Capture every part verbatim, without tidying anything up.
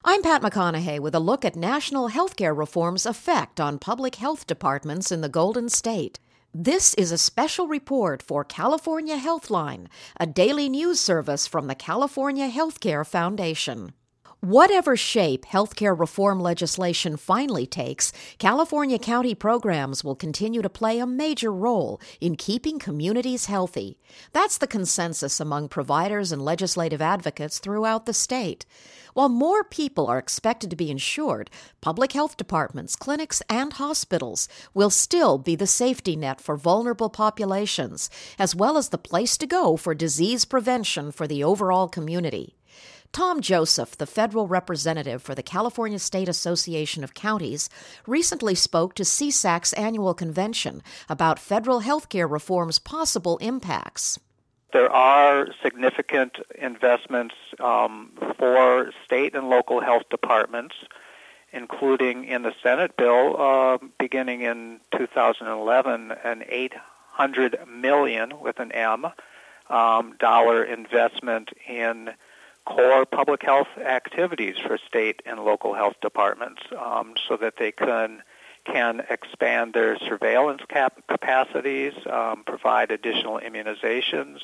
I'm Pat McConaughey with a look at national healthcare reform's effect on public health departments in the Golden State. This is a special report for California Healthline, a daily news service from the California Healthcare Foundation. Whatever shape healthcare reform legislation finally takes, California county programs will continue to play a major role in keeping communities healthy. That's the consensus among providers and legislative advocates throughout the state. While more people are expected to be insured, public health departments, clinics, and hospitals will still be the safety net for vulnerable populations, as well as the place to go for disease prevention for the overall community. Tom Joseph, the federal representative for the California State Association of Counties, recently spoke to C S A C's annual convention about federal healthcare reform's possible impacts. There are significant investments um, for state and local health departments, including in the Senate bill, uh, beginning in two thousand eleven, an eight hundred million dollars with an M um, dollar investment in core public health activities for state and local health departments, um, so that they can can expand their surveillance cap- capacities, um, provide additional immunizations,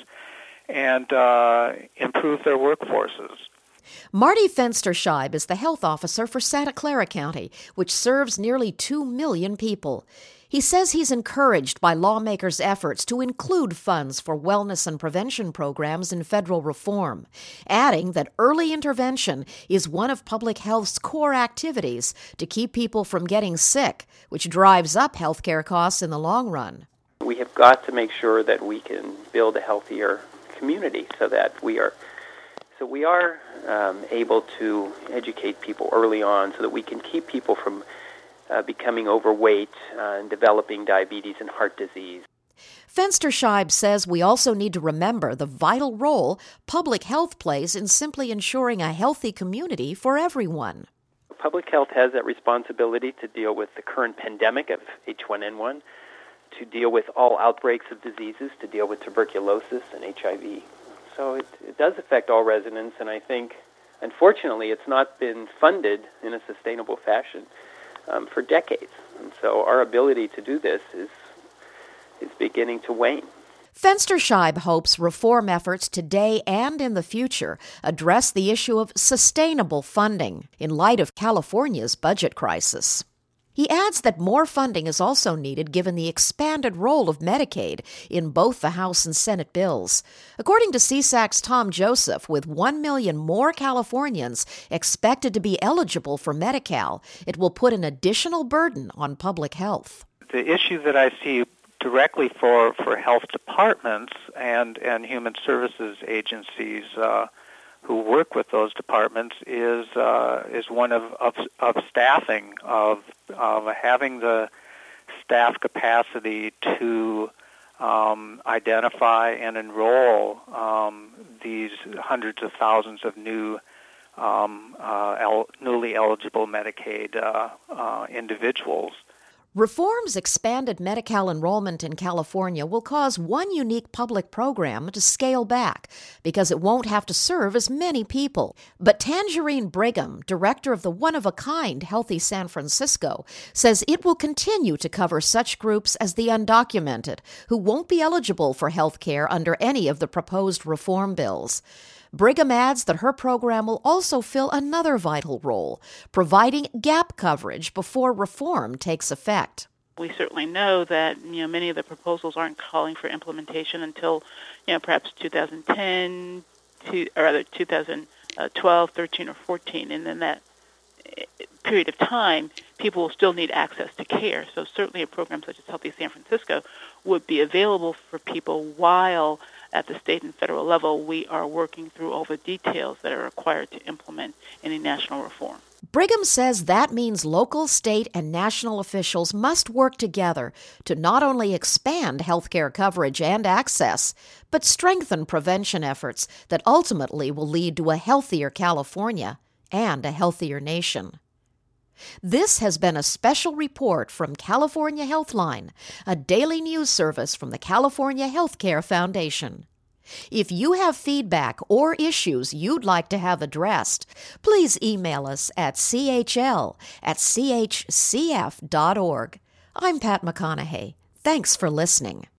and uh, improve their workforces. Marty Fensterscheib is the health officer for Santa Clara County, which serves nearly two million people. He says he's encouraged by lawmakers' efforts to include funds for wellness and prevention programs in federal reform, adding that early intervention is one of public health's core activities to keep people from getting sick, which drives up healthcare costs in the long run. We have got to make sure that we can build a healthier community so that we are so we are um, able to educate people early on so that we can keep people from Uh, becoming overweight uh, and developing diabetes and heart disease. Fensterscheib says we also need to remember the vital role public health plays in simply ensuring a healthy community for everyone. Public health has that responsibility to deal with the current pandemic of H one N one, to deal with all outbreaks of diseases, to deal with tuberculosis and H I V. So it, it does affect all residents, and I think, unfortunately, it's not been funded in a sustainable fashion Um, for decades. And so our ability to do this is is beginning to wane. Fensterscheib hopes reform efforts today and in the future address the issue of sustainable funding in light of California's budget crisis. He adds that more funding is also needed given the expanded role of Medicaid in both the House and Senate bills. According to C S A C's Tom Joseph, with one million more Californians expected to be eligible for Medi-Cal, it will put an additional burden on public health. The issue that I see directly for, for health departments and, and human services agencies uh, who work with those departments is uh, is one of, of of staffing, of of having the staff capacity to um, identify and enroll um, these hundreds of thousands of new um, uh, el- newly eligible Medicaid uh, uh, individuals. Reform's expanded Medi-Cal enrollment in California will cause one unique public program to scale back because it won't have to serve as many people. But Tangerine Brigham, director of the one-of-a-kind Healthy San Francisco, says it will continue to cover such groups as the undocumented, who won't be eligible for health care under any of the proposed reform bills. Brigham adds that her program will also fill another vital role, providing gap coverage before reform takes effect. We certainly know that, you know, many of the proposals aren't calling for implementation until, you know, perhaps two thousand ten, to, or rather two thousand twelve, thirteen, or fourteen, and then that period of time, people will still need access to care. So certainly a program such as Healthy San Francisco would be available for people while at the state and federal level we are working through all the details that are required to implement any national reform. Brigham says that means local, state, and national officials must work together to not only expand healthcare coverage and access, but strengthen prevention efforts that ultimately will lead to a healthier California and a healthier nation. This has been a special report from California Healthline, a daily news service from the California Healthcare Foundation. If you have feedback or issues you'd like to have addressed, please email us at c h l at c h c f dot org. I'm Pat McConaughey. Thanks for listening.